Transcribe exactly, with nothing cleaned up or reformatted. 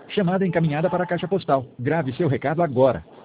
Chamada encaminhada para a caixa postal. Grave seu recado agora.